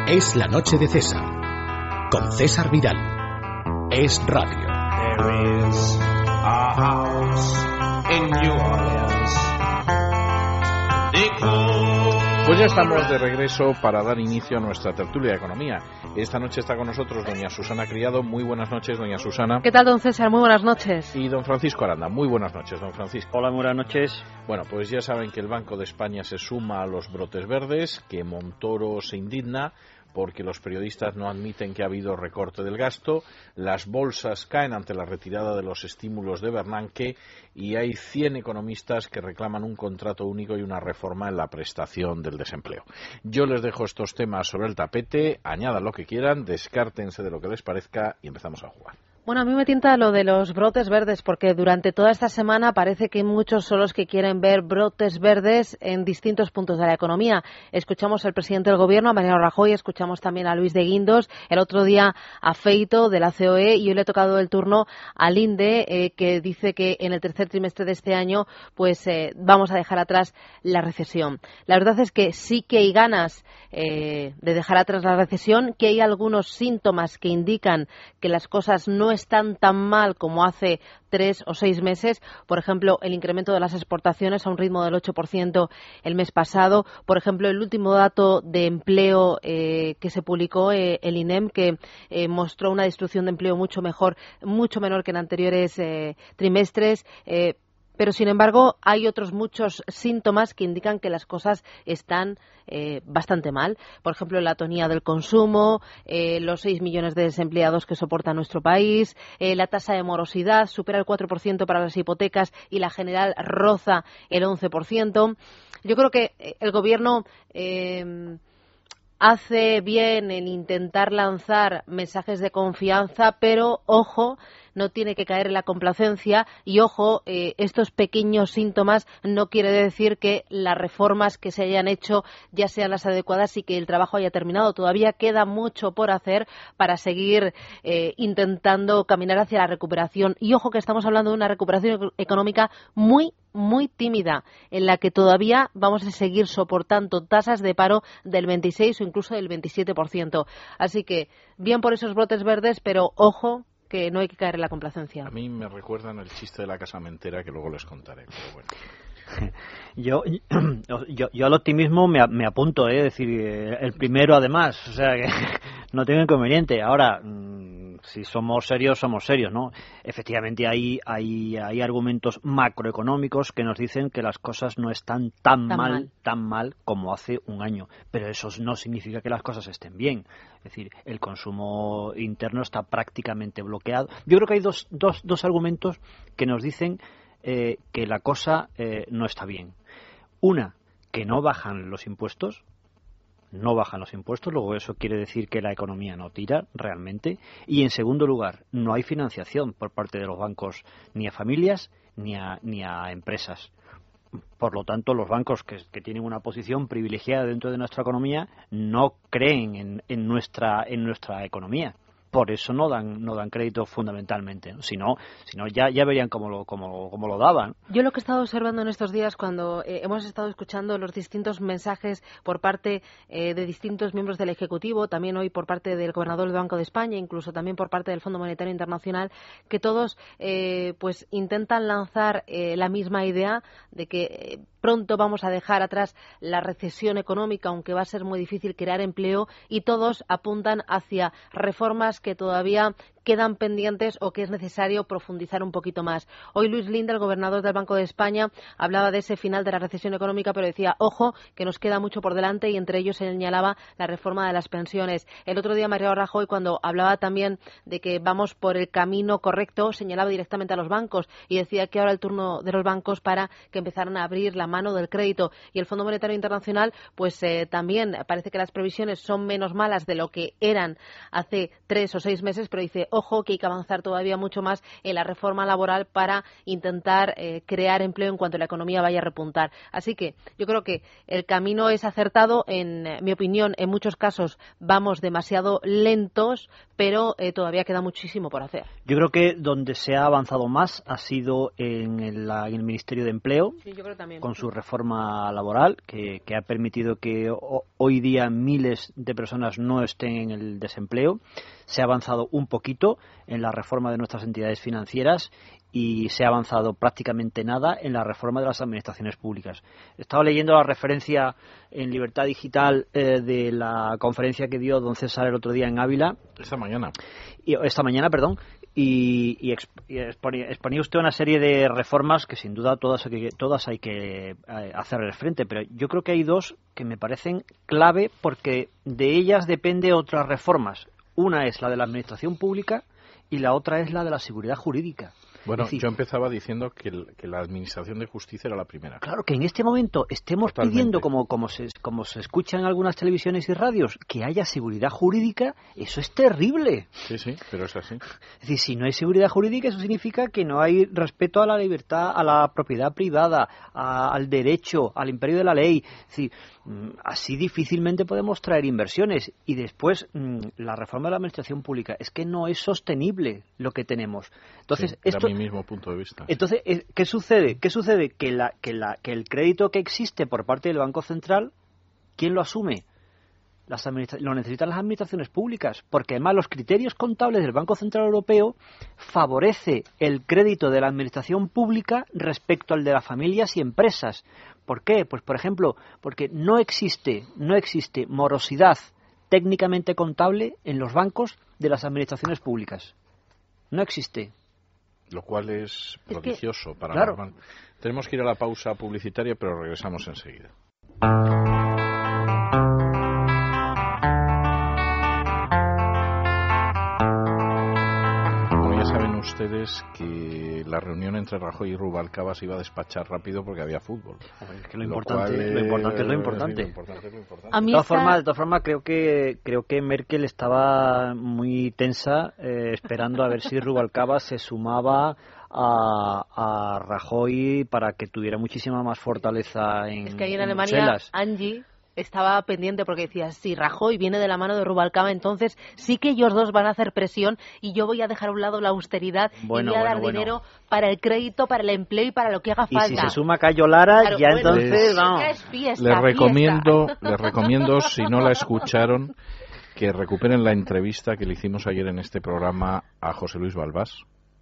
Es la noche de César, con César Vidal. Es radio. There is a house in New Orleans. Pues ya estamos de regreso para dar inicio a nuestra tertulia de economía. Esta noche está con nosotros doña Susana Criado. Muy buenas noches, doña Susana. ¿Qué tal, don César? Muy buenas noches. Y don Francisco Aranda. Muy buenas noches, don Francisco. Hola, muy buenas noches. Bueno, pues ya saben que el Banco de España se suma a los brotes verdes, que Montoro se indigna porque los periodistas no admiten que ha habido recorte del gasto, las bolsas caen ante la retirada de los estímulos de Bernanke y hay 100 economistas que reclaman un contrato único y una reforma en la prestación del desempleo. Yo les dejo estos temas sobre el tapete, añadan lo que quieran, descártense de lo que les parezca y empezamos a jugar. Bueno, a mí me tienta lo de los brotes verdes, porque durante toda esta semana parece que muchos son los que quieren ver brotes verdes en distintos puntos de la economía. Escuchamos al presidente del Gobierno, a Mariano Rajoy, escuchamos también a Luis de Guindos, el otro día a Feito de la COE, y hoy le ha tocado el turno al INDE, que dice que en el tercer trimestre de este año pues vamos a dejar atrás la recesión. La verdad es que sí que hay ganas de dejar atrás la recesión, que hay algunos síntomas que indican que las cosas no están tan mal como hace 3 o 6 meses. Por ejemplo, el incremento de las exportaciones a un ritmo del 8% el mes pasado. Por ejemplo, el último dato de empleo que se publicó, el INEM, que mostró una destrucción de empleo mucho menor que en anteriores trimestres. Pero, sin embargo, hay otros muchos síntomas que indican que las cosas están bastante mal. Por ejemplo, la atonía del consumo, los 6 millones de desempleados que soporta nuestro país, la tasa de morosidad supera el 4% para las hipotecas y la general roza el 11%. Yo creo que el Gobierno hace bien en intentar lanzar mensajes de confianza, pero, ojo, no tiene que caer en la complacencia y, ojo, estos pequeños síntomas no quiere decir que las reformas que se hayan hecho ya sean las adecuadas y que el trabajo haya terminado. Todavía queda mucho por hacer para seguir intentando caminar hacia la recuperación. Y, ojo, que estamos hablando de una recuperación económica muy tímida, en la que todavía vamos a seguir soportando tasas de paro del 26 o incluso del 27%. Así que, bien por esos brotes verdes, pero, ojo, que no hay que caer en la complacencia. A mí me recuerdan el chiste de la casamentera que luego les contaré, pero bueno. Yo al optimismo me apunto, es decir, el primero además, o sea que no tengo inconveniente. Ahora, si somos serios, ¿no? Efectivamente hay argumentos macroeconómicos que nos dicen que las cosas no están tan mal como hace un año, pero eso no significa que las cosas estén bien. Es decir, el consumo interno está prácticamente bloqueado. Yo creo que hay dos argumentos que nos dicen que la cosa no está bien. Una, que no bajan los impuestos, luego eso quiere decir que la economía no tira realmente. Y en segundo lugar, no hay financiación por parte de los bancos ni a familias ni a empresas. Por lo tanto, los bancos que tienen una posición privilegiada dentro de nuestra economía no creen en nuestra economía. Por eso no dan crédito fundamentalmente, ¿no? Si no ya verían cómo lo daban. Yo lo que he estado observando en estos días, cuando hemos estado escuchando los distintos mensajes por parte de distintos miembros del Ejecutivo, también hoy por parte del Gobernador del Banco de España, incluso también por parte del Fondo Monetario Internacional, que todos pues intentan lanzar la misma idea de que pronto vamos a dejar atrás la recesión económica, aunque va a ser muy difícil crear empleo, y todos apuntan hacia reformas que todavía quedan pendientes o que es necesario profundizar un poquito más. Hoy Luis Linde, el gobernador del Banco de España, hablaba de ese final de la recesión económica, pero decía, ojo, que nos queda mucho por delante, y entre ellos señalaba la reforma de las pensiones. El otro día Mariano Rajoy, cuando hablaba también de que vamos por el camino correcto, señalaba directamente a los bancos y decía que ahora el turno de los bancos para que empezaran a abrir la mano del crédito. Y el Fondo Monetario Internacional, pues también parece que las previsiones son menos malas de lo que eran hace 3 o 6 meses, pero dice, ojo, que hay que avanzar todavía mucho más en la reforma laboral para intentar crear empleo en cuanto la economía vaya a repuntar. Así que yo creo que el camino es acertado. En mi opinión, en muchos casos vamos demasiado lentos, pero todavía queda muchísimo por hacer. Yo creo que donde se ha avanzado más ha sido en el Ministerio de Empleo, Sí, yo creo también. con su reforma laboral, que ha permitido que hoy día miles de personas no estén en el desempleo. Se ha avanzado un poquito en la reforma de nuestras entidades financieras y se ha avanzado prácticamente nada en la reforma de las administraciones públicas. He estado leyendo la referencia en Libertad Digital de la conferencia que dio don César el otro día en Ávila. Esta mañana, y exponía usted una serie de reformas que sin duda todas hay que hacerle frente, pero yo creo que hay dos que me parecen clave porque de ellas depende otras reformas. Una es la de la administración pública y la otra es la de la seguridad jurídica. bueno, Es decir, yo empezaba diciendo que la Administración de Justicia era la primera. claro, que en este momento estemos Totalmente. pidiendo, como se escucha en algunas televisiones y radios, que haya seguridad jurídica, eso es terrible. Sí, pero es así. Es decir, si no hay seguridad jurídica, eso significa que no hay respeto a la libertad, a la propiedad privada, al derecho, al imperio de la ley. Es decir, así difícilmente podemos traer inversiones. Y después, la reforma de la administración pública, es que no es sostenible lo que tenemos. Entonces, Sí, era esto... mi mismo punto de vista. Entonces, ¿qué sucede? Que el crédito que existe por parte del Banco Central, ¿quién lo asume? Lo necesitan las administraciones públicas, porque además los criterios contables del Banco Central Europeo favorece el crédito de la administración pública respecto al de las familias y empresas. ¿Por qué? Pues, por ejemplo, porque no existe morosidad técnicamente contable en los bancos de las administraciones públicas. No existe. Lo cual es prodigioso para claro. normal. Tenemos que ir a la pausa publicitaria, pero regresamos enseguida. Bueno, ya saben ustedes que la reunión entre Rajoy y Rubalcaba se iba a despachar rápido porque había fútbol. Es que lo importante es lo importante. A mí De todas formas, creo que Merkel estaba muy tensa esperando a ver si Rubalcaba se sumaba a Rajoy para que tuviera muchísima más fortaleza en Es que ahí en en Alemania, Bruselas. Angie estaba pendiente porque decía, si Rajoy viene de la mano de Rubalcaba, entonces sí que ellos dos van a hacer presión y yo voy a dejar a un lado la austeridad y voy a dar dinero para el crédito, para el empleo y para lo que haga falta. Y si se suma Cayo Lara, Claro, ya bueno, entonces, vamos. es fiesta, Les fiesta. recomiendo, si no la escucharon, que recuperen la entrevista que le hicimos ayer en este programa a José Luis Balbás,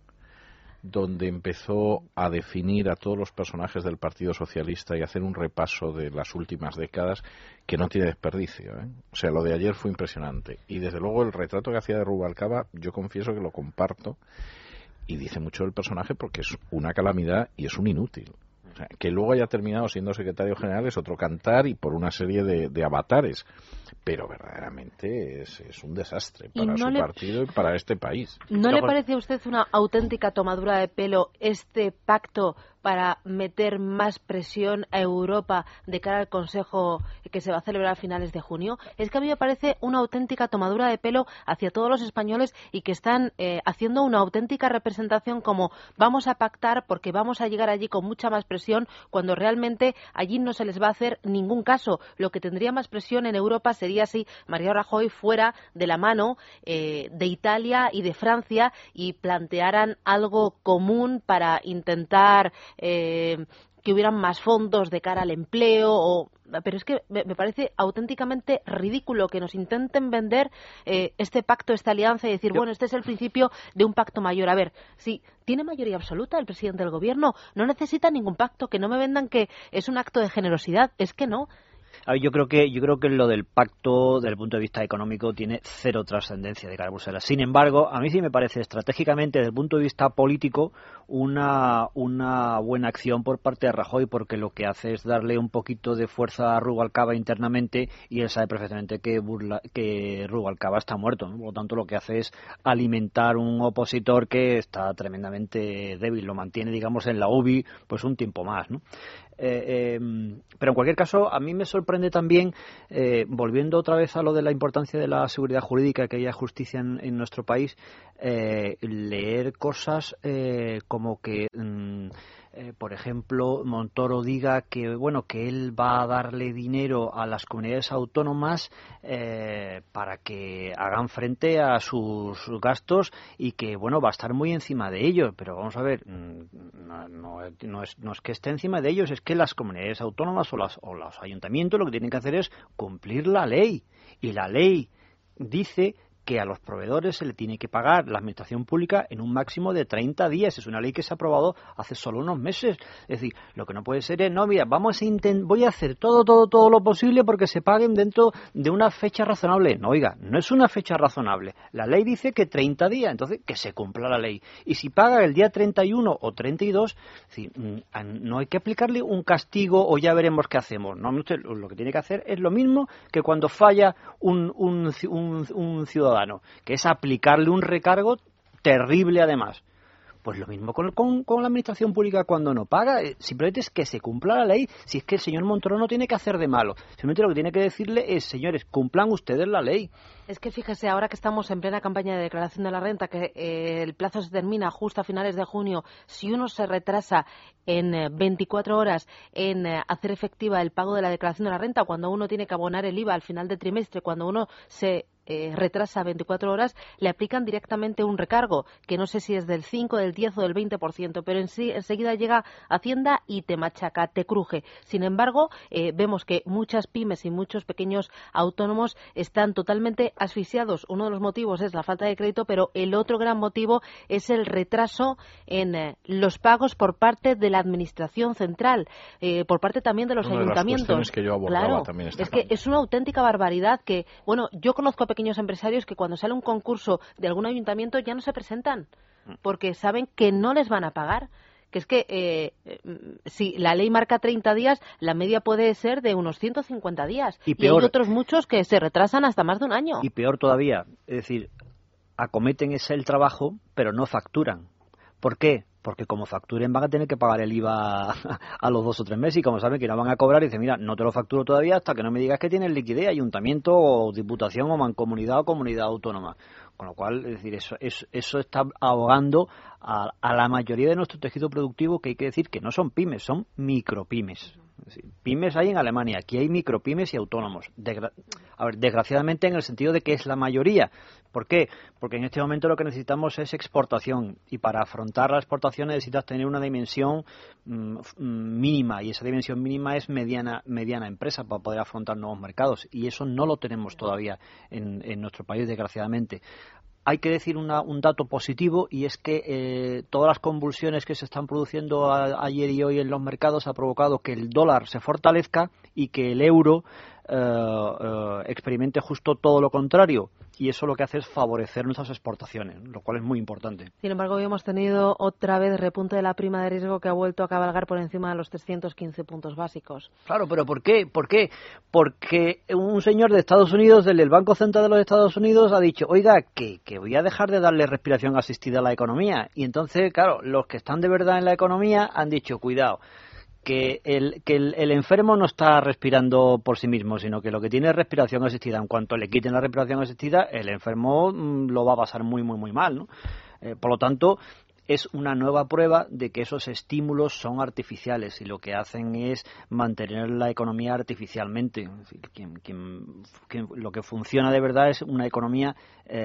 donde empezó a definir a todos los personajes del Partido Socialista y hacer un repaso de las últimas décadas que no tiene desperdicio, ¿eh? O sea, lo de ayer fue impresionante. Y desde luego el retrato que hacía de Rubalcaba, yo confieso que lo comparto, y dice mucho del personaje porque es una calamidad y es un inútil. O sea, que luego haya terminado siendo secretario general es otro cantar y por una serie de avatares. Pero verdaderamente es un desastre para su partido y para este país. ¿No le parece a usted una auténtica tomadura de pelo este pacto para meter más presión a Europa de cara al Consejo que se va a celebrar a finales de junio? Es que a mí me parece una auténtica tomadura de pelo hacia todos los españoles y que están haciendo una auténtica representación como vamos a pactar porque vamos a llegar allí con mucha más presión cuando realmente allí no se les va a hacer ningún caso. Lo que tendría más presión en Europa sería si Mariano Rajoy fuera de la mano de Italia y de Francia y plantearan algo común para intentar que hubieran más fondos de cara al empleo. Pero es que me parece auténticamente ridículo que nos intenten vender este pacto, esta alianza y decir, bueno, este es el principio de un pacto mayor. A ver, si tiene mayoría absoluta el presidente del gobierno, no necesita ningún pacto, que no me vendan que es un acto de generosidad, es que no. A ver, yo creo que lo del pacto, desde el punto de vista económico, tiene cero trascendencia de cara a Bruselas. Sin embargo, a mí sí me parece estratégicamente, desde el punto de vista político, una buena acción por parte de Rajoy, porque lo que hace es darle un poquito de fuerza a Rubalcaba internamente y él sabe perfectamente que Rubalcaba está muerto, ¿no? Por lo tanto, lo que hace es alimentar un opositor que está tremendamente débil, lo mantiene, digamos, en la UBI pues un tiempo más, ¿no? Pero en cualquier caso, a mí me sorprende sorprende también, volviendo otra vez a lo de la importancia de la seguridad jurídica, que haya justicia en nuestro país, leer cosas como que... por ejemplo, Montoro diga que que él va a darle dinero a las comunidades autónomas para que hagan frente a sus gastos y que va a estar muy encima de ellos. Pero vamos a ver, no es que esté encima de ellos, es que las comunidades autónomas o los ayuntamientos lo que tienen que hacer es cumplir la ley, y la ley dice que a los proveedores se le tiene que pagar la administración pública en un máximo de 30 días. Es una ley que se ha aprobado hace solo unos meses. Es decir, lo que no puede ser es, mira, voy a hacer todo lo posible porque se paguen dentro de una fecha razonable. No, oiga, no es una fecha razonable. La ley dice que 30 días, entonces que se cumpla la ley. Y si paga el día 31 o 32, es decir, no hay que aplicarle un castigo o ya veremos qué hacemos. No, usted lo que tiene que hacer es lo mismo que cuando falla un ciudadano, que es aplicarle un recargo terrible además. Pues lo mismo con la administración pública cuando no paga. Simplemente es que se cumpla la ley. Si es que el señor Montoro no tiene que hacer de malo, simplemente lo que tiene que decirle es, señores, cumplan ustedes la ley. Es que fíjese, ahora que estamos en plena campaña de declaración de la renta, que el plazo se termina justo a finales de junio, si uno se retrasa en 24 horas en hacer efectiva el pago de la declaración de la renta, cuando uno tiene que abonar el IVA al final del trimestre, cuando uno se retrasa 24 horas, le aplican directamente un recargo, que no sé si es del 5, del 10 o del 20%, pero enseguida llega Hacienda y te machaca, te cruje. Sin embargo, vemos que muchas pymes y muchos pequeños autónomos están totalmente asfixiados. Uno de los motivos es la falta de crédito, pero el otro gran motivo es el retraso en los pagos por parte de la Administración central, por parte también de los ayuntamientos. De las cuestiones que yo abordaba también esta campaña. Que es una auténtica barbaridad que, yo conozco a pequeños empresarios que cuando sale un concurso de algún ayuntamiento ya no se presentan porque saben que no les van a pagar. Que es que si la ley marca 30 días, la media puede ser de unos 150 días. Y hay otros muchos que se retrasan hasta más de un año. Y peor todavía, es decir, acometen el trabajo, pero no facturan. ¿Por qué? Porque como facturen van a tener que pagar el IVA a los 2 o 3 meses y como saben que no van a cobrar, dicen, mira, no te lo facturo todavía hasta que no me digas que tienes liquidez, ayuntamiento o diputación o mancomunidad o comunidad autónoma. Con lo cual, es decir, eso está ahogando a la mayoría de nuestro tejido productivo, que hay que decir que no son pymes, son micropymes. Es decir, pymes hay en Alemania, aquí hay micropymes y autónomos. Desgraciadamente en el sentido de que es la mayoría. ¿Por qué? Porque en este momento lo que necesitamos es exportación y para afrontar la exportación necesitas tener una dimensión mínima y esa dimensión mínima es mediana empresa para poder afrontar nuevos mercados y eso no lo tenemos todavía en nuestro país, desgraciadamente. Hay que decir un dato positivo y es que todas las convulsiones que se están produciendo ayer y hoy en los mercados ha provocado que el dólar se fortalezca y que el euro experimente justo todo lo contrario. Y eso lo que hace es favorecer nuestras exportaciones, lo cual es muy importante. Sin embargo, hoy hemos tenido otra vez repunte de la prima de riesgo que ha vuelto a cabalgar por encima de los 315 puntos básicos. Claro, pero ¿por qué? Porque un señor de Estados Unidos, del Banco Central de los Estados Unidos, ha dicho, oiga, que voy a dejar de darle respiración asistida a la economía. Y entonces, claro, los que están de verdad en la economía han dicho, cuidado, que el enfermo no está respirando por sí mismo, sino que lo que tiene es respiración asistida. En cuanto le quiten la respiración asistida, el enfermo lo va a pasar muy, muy, muy mal, ¿no? Por lo tanto, es una nueva prueba de que esos estímulos son artificiales y lo que hacen es mantener la economía artificialmente. Es decir, lo que funciona de verdad es una economía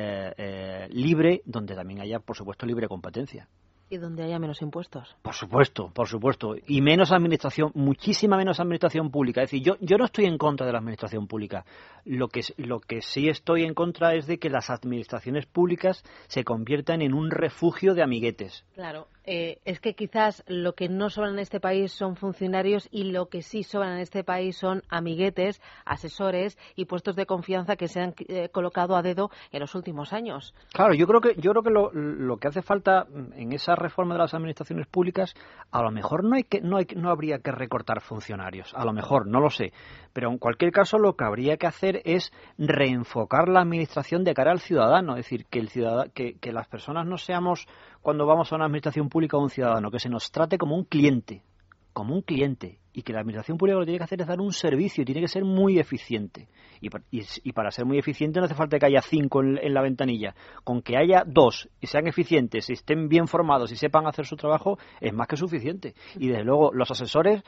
libre, donde también haya, por supuesto, libre competencia. Y donde haya menos impuestos. Por supuesto. Y menos administración, muchísima menos administración pública. Es decir, yo no estoy en contra de la administración pública. Lo que sí estoy en contra es de que las administraciones públicas se conviertan en un refugio de amiguetes. Claro. Es que quizás lo que no sobran en este país son funcionarios y lo que sí sobran en este país son amiguetes, asesores y puestos de confianza que se han colocado a dedo en los últimos años. Claro, yo creo que lo que hace falta en esa reforma de las administraciones públicas, a lo mejor no habría que recortar funcionarios, a lo mejor, no lo sé, pero en cualquier caso lo que habría que hacer es reenfocar la administración de cara al ciudadano, es decir, que las personas no seamos, cuando vamos a una administración pública, un ciudadano, que se nos trate como un cliente, como un cliente, y que la administración pública lo que tiene que hacer es dar un servicio, y tiene que ser muy eficiente. Y para ser muy eficiente no hace falta que haya 5 en la ventanilla. Con que haya 2 y sean eficientes, y estén bien formados y sepan hacer su trabajo, es más que suficiente. Y desde luego los asesores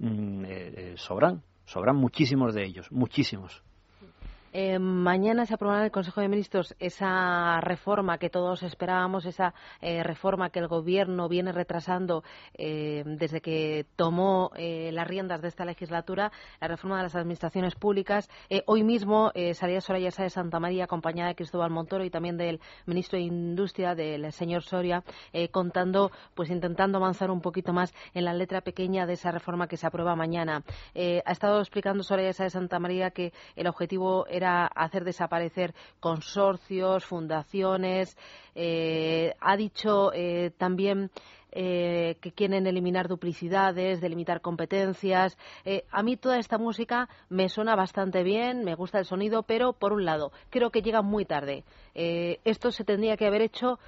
sobran muchísimos de ellos, muchísimos. Mañana se aprobará en el Consejo de Ministros esa reforma que todos esperábamos, esa reforma que el Gobierno viene retrasando desde que tomó las riendas de esta legislatura, la reforma de las administraciones públicas. Hoy mismo salía Soraya Sáez de Santamaría, acompañada de Cristóbal Montoro y también del ministro de Industria, del señor Soria, intentando avanzar un poquito más en la letra pequeña de esa reforma que se aprueba mañana. Ha estado explicando Soraya Sáez de Santamaría que el objetivo era hacer desaparecer consorcios, fundaciones. Ha dicho también que quieren eliminar duplicidades, delimitar competencias. A mí toda esta música me suena bastante bien, me gusta el sonido, pero por un lado creo que llega muy tarde. Esto se tendría que haber hecho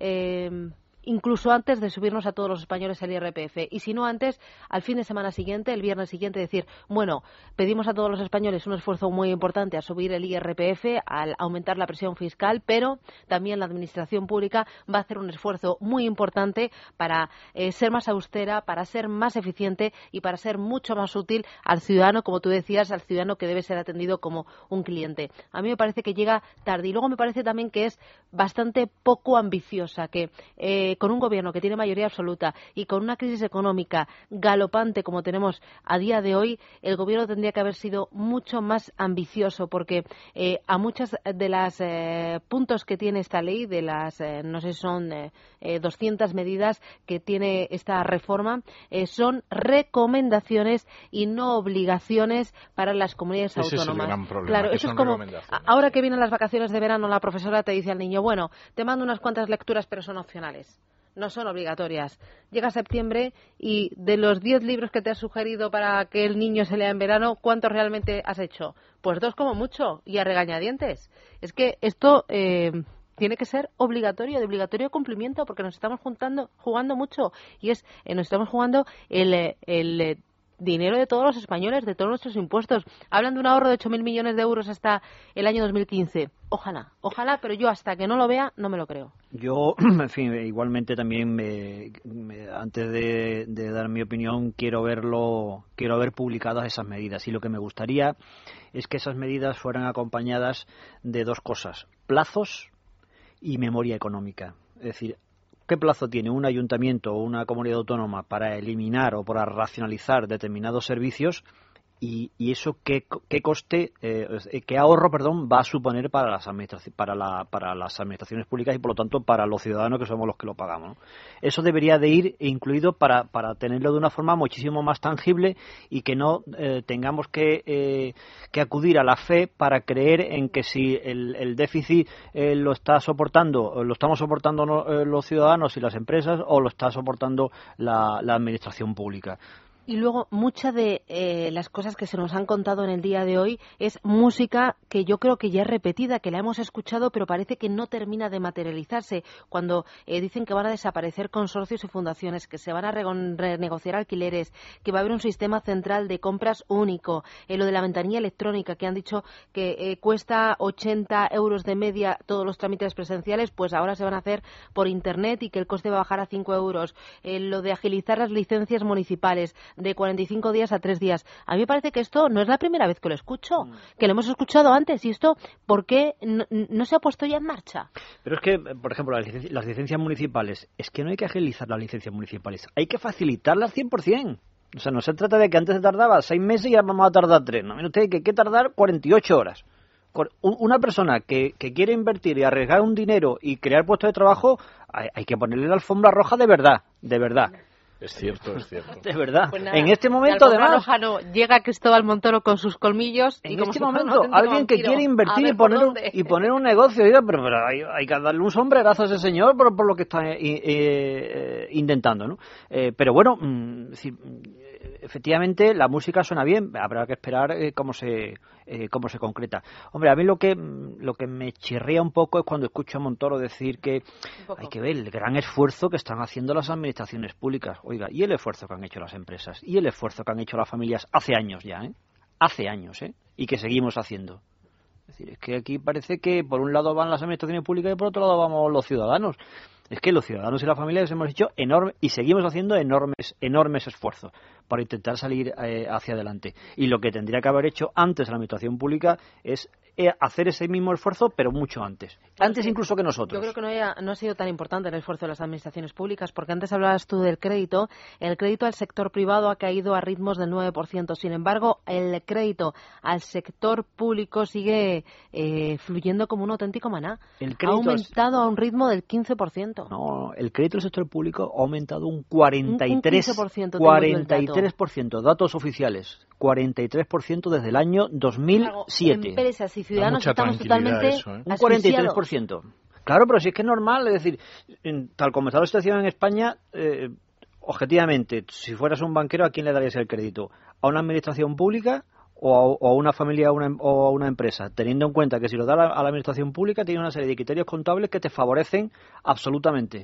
incluso antes de subirnos a todos los españoles el IRPF, y si no antes, al fin de semana siguiente, el viernes siguiente, decir, bueno, pedimos a todos los españoles un esfuerzo muy importante a subir el IRPF, al aumentar la presión fiscal, pero también la administración pública va a hacer un esfuerzo muy importante para ser más austera, para ser más eficiente y para ser mucho más útil al ciudadano, como tú decías, al ciudadano que debe ser atendido como un cliente. A mí me parece que llega tarde, y luego me parece también que es bastante poco ambiciosa, que con un gobierno que tiene mayoría absoluta y con una crisis económica galopante como tenemos a día de hoy, el gobierno tendría que haber sido mucho más ambicioso, porque a muchas de las puntos que tiene esta ley, de las, no sé si son 200 medidas que tiene esta reforma, son recomendaciones y no obligaciones para las comunidades autónomas. Ese es el gran problema, claro, eso es como, ahora que vienen las vacaciones de verano, la profesora te dice al niño, bueno, te mando unas cuantas lecturas, pero son opcionales. No son obligatorias. Llega septiembre y de los 10 libros que te has sugerido para que el niño se lea en verano, ¿cuántos realmente has hecho? Pues 2 como mucho, y a regañadientes. Es que esto tiene que ser obligatorio, de obligatorio cumplimiento, porque nos estamos jugando mucho, y nos estamos jugando el dinero de todos los españoles, de todos nuestros impuestos. Hablan de un ahorro de 8.000 millones de euros hasta el año 2015. Ojalá, pero yo hasta que no lo vea no me lo creo. Yo, en fin, igualmente también antes de dar mi opinión quiero ver publicadas esas medidas, y lo que me gustaría es que esas medidas fueran acompañadas de 2 cosas: plazos y memoria económica. Es decir, ¿qué plazo tiene un ayuntamiento o una comunidad autónoma para eliminar o para racionalizar determinados servicios? Y eso qué coste, qué ahorro, va a suponer para las administraciones públicas y por lo tanto para los ciudadanos, que somos los que lo pagamos, ¿no? Eso debería de ir incluido para tenerlo de una forma muchísimo más tangible, y que no tengamos que acudir a la fe para creer en que si el déficit lo estamos soportando los ciudadanos y las empresas, o lo está soportando la administración pública. Y luego, muchas de las cosas que se nos han contado en el día de hoy es música que yo creo que ya es repetida, que la hemos escuchado, pero parece que no termina de materializarse. Cuando dicen que van a desaparecer consorcios y fundaciones, que se van a renegociar alquileres, que va a haber un sistema central de compras único, lo de la ventanilla electrónica, que han dicho que cuesta 80 euros de media todos los trámites presenciales, pues ahora se van a hacer por Internet y que el coste va a bajar a 5 euros. Lo de agilizar las licencias municipales, de 45 días a 3 días. A mí me parece que esto no es la primera vez que lo escucho, que lo hemos escuchado antes, y esto, ¿por qué no se ha puesto ya en marcha? Pero es que, por ejemplo, las licencias municipales, es que no hay que agilizar las licencias municipales, hay que facilitarlas 100%. O sea, no se trata de que antes se tardaba 6 meses y ahora vamos a tardar 3. No, mire usted, que hay que tardar 48 horas. Una persona que quiere invertir y arriesgar un dinero y crear puestos de trabajo, hay que ponerle la alfombra roja de verdad, de verdad. Es cierto. De verdad. Pues nada, en este momento, además, llega Cristóbal Montoro con sus colmillos. En este momento, alguien que quiere invertir y poner un negocio, diga, pero hay que darle un sombrerazo a ese señor por lo que está intentando, ¿no? Pero bueno, efectivamente la música suena bien, habrá que esperar cómo se concreta. Hombre, a mí lo que me chirría un poco es cuando escucho a Montoro decir que hay que ver el gran esfuerzo que están haciendo las administraciones públicas. Oiga, y el esfuerzo que han hecho las empresas, y el esfuerzo que han hecho las familias hace años ya, hace años, y que seguimos haciendo. Es decir, es que aquí parece que por un lado van las administraciones públicas y por otro lado vamos los ciudadanos. Es que los ciudadanos y las familias hemos hecho y seguimos haciendo enormes esfuerzos para intentar salir hacia adelante. Y lo que tendría que haber hecho antes la administración pública es hacer ese mismo esfuerzo, pero mucho antes. Antes incluso que nosotros. Yo creo que no ha sido tan importante el esfuerzo de las administraciones públicas, porque antes hablabas tú del crédito. El crédito al sector privado ha caído a ritmos del 9%. Sin embargo, el crédito al sector público sigue fluyendo como un auténtico maná. Ha aumentado a un ritmo del 15%. No, el crédito del sector público ha aumentado un 43%. 43%, datos oficiales. 43% desde el año 2007. Empresas y ciudadanos estamos totalmente un 43%. Claro, pero si es que es normal, es decir, tal como está la situación en España, objetivamente, si fueras un banquero, ¿a quién le darías el crédito? ¿A una administración pública o a una familia o a una empresa? Teniendo en cuenta que si lo da a la administración pública tiene una serie de criterios contables que te favorecen absolutamente.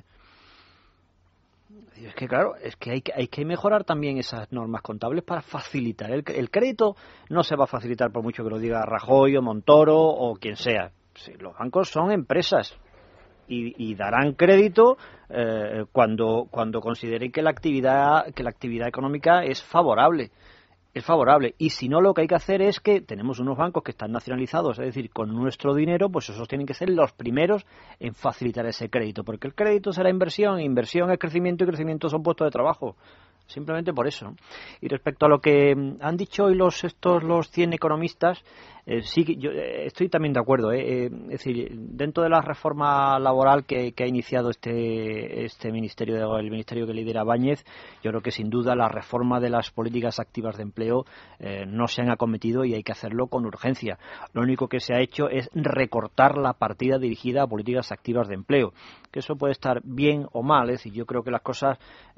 Es que claro, es que hay que mejorar también esas normas contables para facilitar. El crédito no se va a facilitar por mucho que lo diga Rajoy o Montoro o quien sea. Sí, los bancos son empresas y darán crédito cuando consideren que la actividad económica es favorable. Es favorable, y si no, lo que hay que hacer es que tenemos unos bancos que están nacionalizados, es decir, con nuestro dinero, pues esos tienen que ser los primeros en facilitar ese crédito, porque el crédito será inversión es crecimiento y crecimiento son puestos de trabajo, simplemente por eso. Y respecto a lo que han dicho hoy los 100 economistas, sí, yo estoy también de acuerdo. Es decir, dentro de la reforma laboral que ha iniciado este ministerio, el ministerio que lidera Báñez, yo creo que sin duda la reforma de las políticas activas de empleo no se han acometido y hay que hacerlo con urgencia. Lo único que se ha hecho es recortar la partida dirigida a políticas activas de empleo, que eso puede estar bien o mal. Es decir, yo creo que las cosas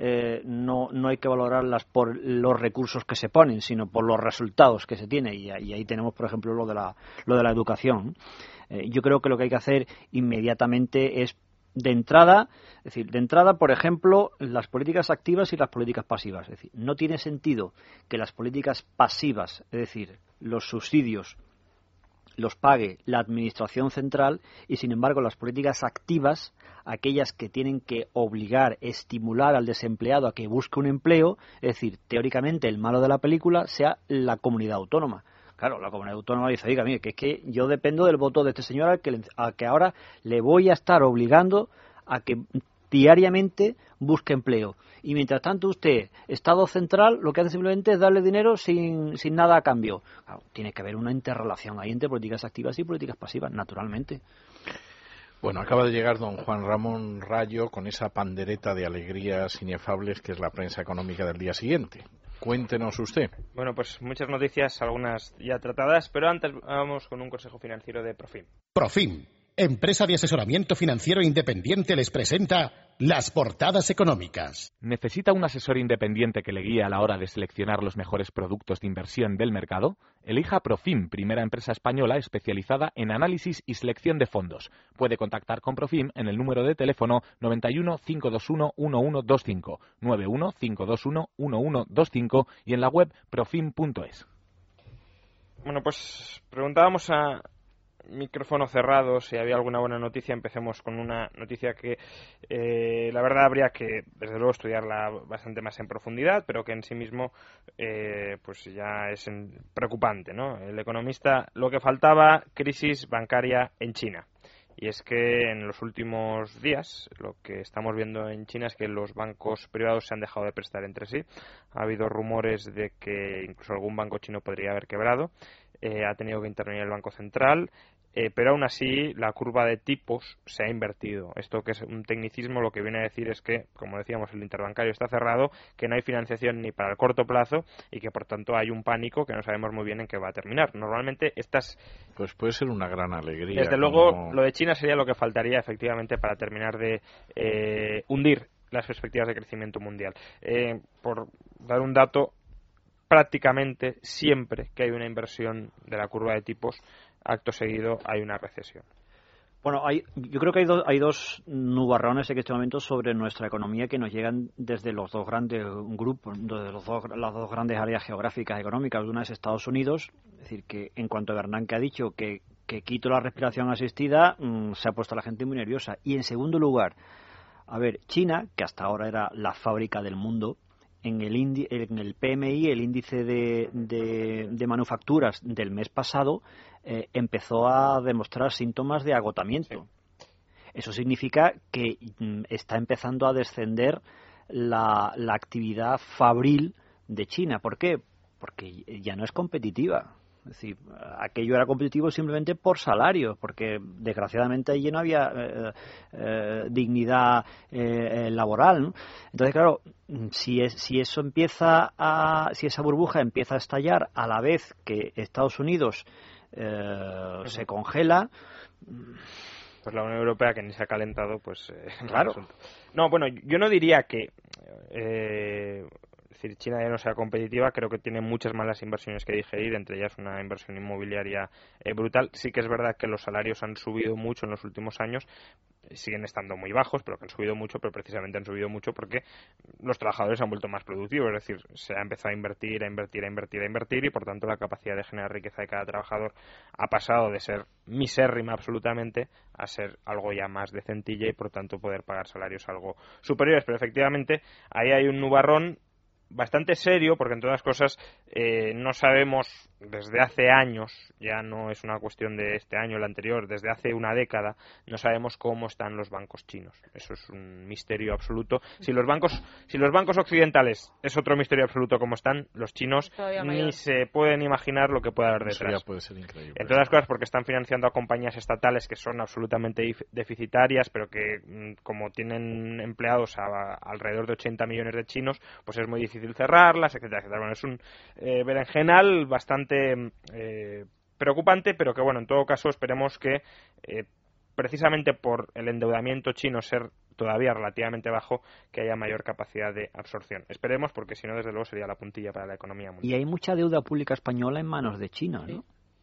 no hay que valorarlas por los recursos que se ponen, sino por los resultados que se tienen, y ahí tenemos, por ejemplo, lo de la educación. Yo creo que lo que hay que hacer inmediatamente es de entrada, por ejemplo, las políticas activas y las políticas pasivas. Es decir, no tiene sentido que las políticas pasivas, es decir, los subsidios, los pague la administración central y, sin embargo, las políticas activas, aquellas que tienen que obligar, estimular al desempleado a que busque un empleo, es decir, teóricamente el malo de la película sea la comunidad autónoma. Claro, la comunidad autónoma dice, oiga, mire, que es que yo dependo del voto de este señor al que ahora le voy a estar obligando a que diariamente busque empleo. Y mientras tanto usted, Estado central, lo que hace simplemente es darle dinero sin nada a cambio. Claro, tiene que haber una interrelación ahí entre políticas activas y políticas pasivas, naturalmente. Bueno, acaba de llegar don Juan Ramón Rayo con esa pandereta de alegrías inefables que es la prensa económica del día siguiente. Cuéntenos usted. Bueno, pues muchas noticias, algunas ya tratadas, pero antes vamos con un consejo financiero de Profim. Profim, empresa de asesoramiento financiero independiente, les presenta las portadas económicas. ¿Necesita un asesor independiente que le guíe a la hora de seleccionar los mejores productos de inversión del mercado? Elija Profim, primera empresa española especializada en análisis y selección de fondos. Puede contactar con Profim en el número de teléfono 91 521 1125, 91 521 1125 y en la web profim.es. Bueno, pues preguntábamos a micrófono cerrado si había alguna buena noticia. Empecemos con una noticia que la verdad habría que desde luego estudiarla bastante más en profundidad, pero que en sí mismo pues ya es preocupante, ¿no? El Economista, lo que faltaba, crisis bancaria en China. Y es que en los últimos días lo que estamos viendo en China es que los bancos privados se han dejado de prestar entre sí. Ha habido rumores de que incluso algún banco chino podría haber quebrado. Ha tenido que intervenir el Banco Central, pero aún así la curva de tipos se ha invertido. Esto, que es un tecnicismo, lo que viene a decir es que, como decíamos, el interbancario está cerrado, que no hay financiación ni para el corto plazo y que por tanto hay un pánico que no sabemos muy bien en qué va a terminar. Normalmente estas... Pues puede ser una gran alegría. Desde luego, lo de China sería lo que faltaría efectivamente para terminar de hundir las perspectivas de crecimiento mundial. Por dar un dato, prácticamente siempre que hay una inversión de la curva de tipos, acto seguido hay una recesión. Bueno, yo creo que hay dos nubarrones en este momento sobre nuestra economía que nos llegan desde los dos grandes grupos, desde las dos grandes áreas geográficas económicas. Una es Estados Unidos, es decir, que en cuanto a Bernanke ha dicho que quito la respiración asistida, se ha puesto la gente muy nerviosa. Y en segundo lugar, a ver, China, que hasta ahora era la fábrica del mundo, en el PMI, el índice de manufacturas del mes pasado, empezó a demostrar síntomas de agotamiento. Sí. Eso significa que está empezando a descender la actividad fabril de China. ¿Por qué? Porque ya no es competitiva. Es decir, aquello era competitivo simplemente por salarios, porque desgraciadamente allí no había dignidad laboral, ¿no? Entonces, claro, si esa burbuja empieza a estallar a la vez que Estados Unidos se congela, pues la Unión Europea, que ni se ha calentado, pues claro. No, bueno, yo no diría que es decir, China ya no sea competitiva, creo que tiene muchas malas inversiones que digerir, entre ellas una inversión inmobiliaria brutal. Sí que es verdad que los salarios han subido mucho en los últimos años, siguen estando muy bajos, pero que han subido mucho, pero precisamente han subido mucho porque los trabajadores se han vuelto más productivos, es decir, se ha empezado a invertir y por tanto la capacidad de generar riqueza de cada trabajador ha pasado de ser misérrima absolutamente a ser algo ya más decentilla y por tanto poder pagar salarios algo superiores. Pero efectivamente ahí hay un nubarrón bastante serio, porque en todas las cosas no sabemos desde hace años, ya no es una cuestión de este año o el anterior, desde hace una década no sabemos cómo están los bancos chinos. Eso es un misterio absoluto. Si los bancos occidentales es otro misterio absoluto cómo están, los chinos ni se pueden imaginar lo que puede haber detrás. Eso ya puede ser increíble. En todas las cosas porque están financiando a compañías estatales que son absolutamente deficitarias, pero que como tienen empleados alrededor de 80 millones de chinos, pues es muy difícil cerrarlas, etcétera, etcétera. Bueno, es un berenjenal bastante preocupante, pero que bueno, en todo caso esperemos que precisamente por el endeudamiento chino ser todavía relativamente bajo, que haya mayor capacidad de absorción. Esperemos, porque si no, desde luego sería la puntilla para la economía mundial. Y hay mucha deuda pública española en manos de China, ¿no?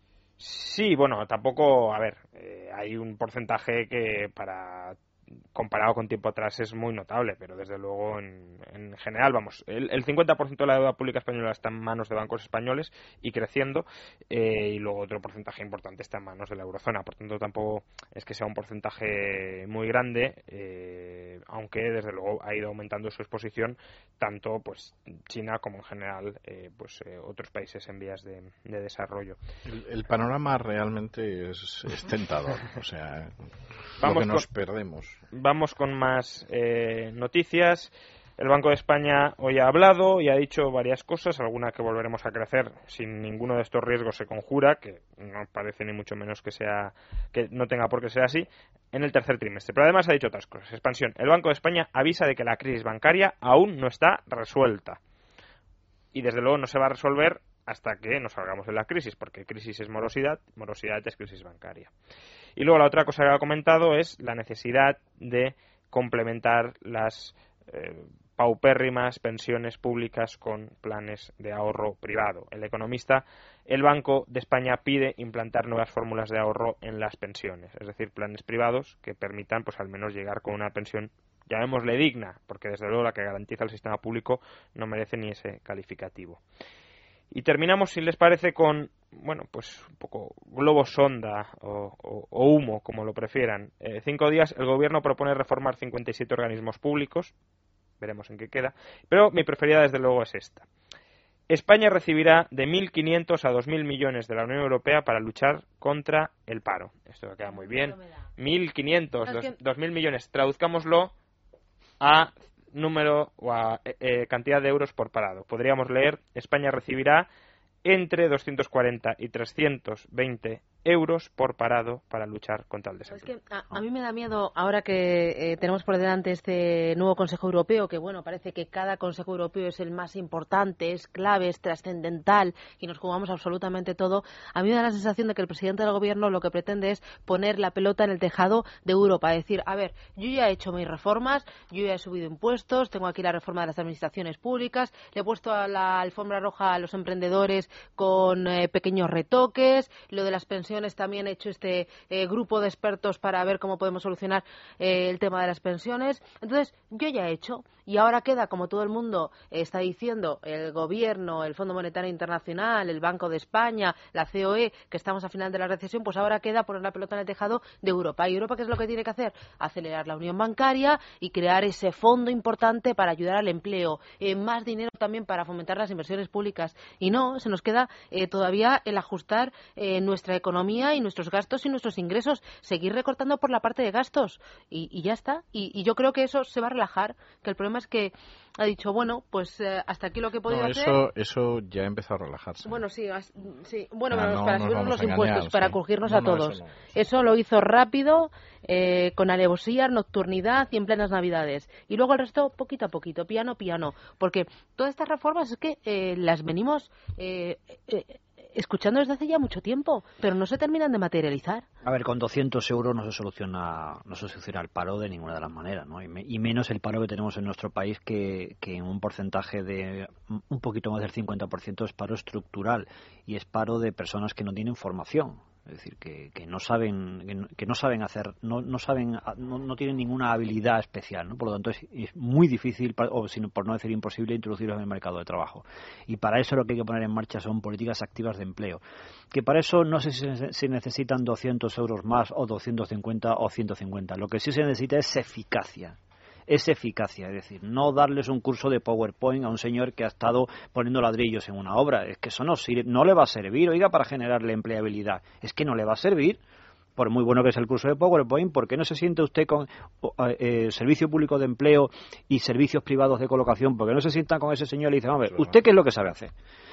Sí, bueno, tampoco, a ver, hay un porcentaje que comparado con tiempo atrás es muy notable, pero desde luego en general, vamos, el 50% de la deuda pública española está en manos de bancos españoles y creciendo, y luego otro porcentaje importante está en manos de la eurozona, por tanto tampoco es que sea un porcentaje muy grande, aunque desde luego ha ido aumentando su exposición tanto pues China como en general otros países en vías de desarrollo. El panorama realmente es tentador, o sea, perdemos. Vamos con más noticias. El Banco de España hoy ha hablado y ha dicho varias cosas, alguna que volveremos a crecer sin ninguno de estos riesgos se conjura, que no parece ni mucho menos que no tenga por qué ser así, en el tercer trimestre. Pero además ha dicho otras cosas. Expansión. El Banco de España avisa de que la crisis bancaria aún no está resuelta. Y desde luego no se va a resolver hasta que nos salgamos de la crisis, porque crisis es morosidad es crisis bancaria. Y luego la otra cosa que ha comentado es la necesidad de complementar las paupérrimas pensiones públicas con planes de ahorro privado. El economista, el Banco de España pide implantar nuevas fórmulas de ahorro en las pensiones, es decir, planes privados que permitan pues al menos llegar con una pensión, llamémosle digna, porque desde luego la que garantiza el sistema público no merece ni ese calificativo. Y terminamos, si les parece, con, bueno, pues un poco globo sonda o humo, como lo prefieran. 5 días, el Gobierno propone reformar 57 organismos públicos. Veremos en qué queda. Pero mi preferida, desde luego, es esta. España recibirá de 1.500 a 2.000 millones de la Unión Europea para luchar contra el paro. Esto queda muy bien. 1.500, 2.000 millones. Traduzcámoslo a número o a cantidad de euros por parado. Podríamos leer: España recibirá entre 240 y 320 euros por parado para luchar contra el desempleo. Es que a mí me da miedo, ahora que tenemos por delante este nuevo Consejo Europeo, que bueno, parece que cada Consejo Europeo es el más importante, es clave, es trascendental y nos jugamos absolutamente todo. A mí me da la sensación de que el presidente del gobierno lo que pretende es poner la pelota en el tejado de Europa, decir, a ver, yo ya he hecho mis reformas, yo ya he subido impuestos, tengo aquí la reforma de las administraciones públicas, le he puesto a la alfombra roja a los emprendedores con pequeños retoques, lo de las pensiones también he hecho este grupo de expertos para ver cómo podemos solucionar el tema de las pensiones. Entonces, yo ya he hecho y ahora queda, como todo el mundo está diciendo, el gobierno, el Fondo Monetario Internacional, el Banco de España, la COE, que estamos a final de la recesión, pues ahora queda poner la pelota en el tejado de Europa. ¿Y Europa qué es lo que tiene que hacer? Acelerar la unión bancaria y crear ese fondo importante para ayudar al empleo, más dinero también para fomentar las inversiones públicas. Y no, se nos queda todavía el ajustar nuestra economía y nuestros gastos y nuestros ingresos, seguir recortando por la parte de gastos y ya está. Y yo creo que eso se va a relajar, que el problema es que ha dicho, bueno, pues hasta aquí lo que he podido hacer. Eso ya empezó a relajarse. Bueno, sí. Bueno, para no subirnos los engañar, impuestos, para crujirnos a todos. Eso lo hizo rápido, con alevosía, nocturnidad y en plenas Navidades. Y luego el resto, poquito a poquito, piano, piano. Porque todas estas reformas es que las venimos escuchando desde hace ya mucho tiempo, pero no se terminan de materializar. A ver, con 200 euros no se soluciona el paro de ninguna de las maneras, ¿no? Y menos el paro que tenemos en nuestro país, que en un porcentaje de un poquito más del 50% es paro estructural y es paro de personas que no tienen formación. Es decir, que no saben hacer, no tienen ninguna habilidad especial, ¿no? Por lo tanto es muy difícil, por no decir imposible, introducirlos en el mercado de trabajo. Y para eso lo que hay que poner en marcha son políticas activas de empleo. Que para eso no sé si necesitan 200 euros más o 250 o 150. Lo que sí se necesita es eficacia. Es decir, no darles un curso de PowerPoint a un señor que ha estado poniendo ladrillos en una obra. Es que eso no le va a servir, oiga, para generarle empleabilidad. Es que no le va a servir. Por muy bueno que sea el curso de PowerPoint, ¿por qué no se siente usted con servicio público de empleo y servicios privados de colocación? ¿Por qué no se sientan con ese señor y le dicen, a ver, ¿usted qué es lo que sabe hacer?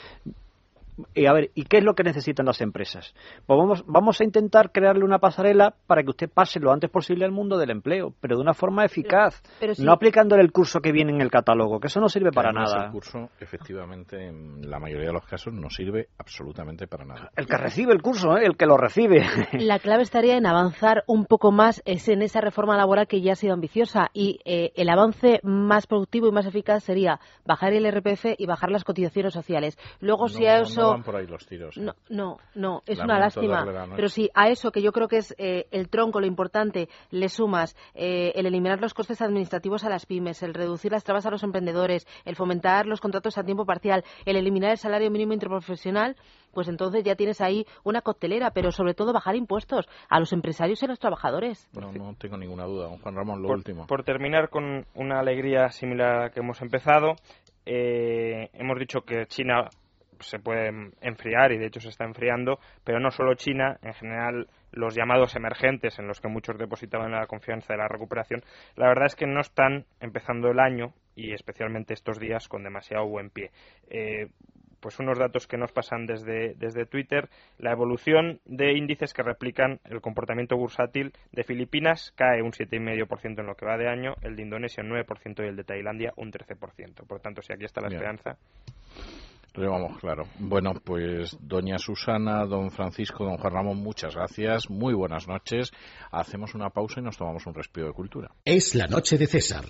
Y a ver, ¿y qué es lo que necesitan las empresas? Pues vamos a intentar crearle una pasarela para que usted pase lo antes posible al mundo del empleo, pero de una forma eficaz, pero sí, no aplicándole el curso que viene en el catálogo, que eso no sirve para nada. El curso, efectivamente, en la mayoría de los casos no sirve absolutamente para nada. El que recibe el curso, el que lo recibe. La clave estaría en avanzar un poco más en esa reforma laboral que ya ha sido ambiciosa y el avance más productivo y más eficaz sería bajar el IRPF y bajar las cotizaciones sociales. Luego, si a eso... No van por ahí los tiros. No, es una lástima. Pero si a eso, que yo creo que es el tronco, lo importante, le sumas el eliminar los costes administrativos a las pymes, el reducir las trabas a los emprendedores, el fomentar los contratos a tiempo parcial, el eliminar el salario mínimo interprofesional, pues entonces ya tienes ahí una coctelera, pero sobre todo bajar impuestos a los empresarios y a los trabajadores. No tengo ninguna duda. Juan Ramón, lo último. Por terminar con una alegría similar a la que hemos empezado, hemos dicho que China se puede enfriar y de hecho se está enfriando, pero no solo China, en general los llamados emergentes en los que muchos depositaban la confianza de la recuperación, la verdad es que no están empezando el año y especialmente estos días con demasiado buen pie. Pues unos datos que nos pasan desde Twitter: la evolución de índices que replican el comportamiento bursátil de Filipinas cae un 7,5% en lo que va de año, el de Indonesia un 9% y el de Tailandia un 13%. Por tanto, si aquí está la esperanza... Lo llevamos claro. Bueno, pues doña Susana, don Francisco, don Juan Ramón, muchas gracias. Muy buenas noches. Hacemos una pausa y nos tomamos un respiro de cultura. Es la noche de César.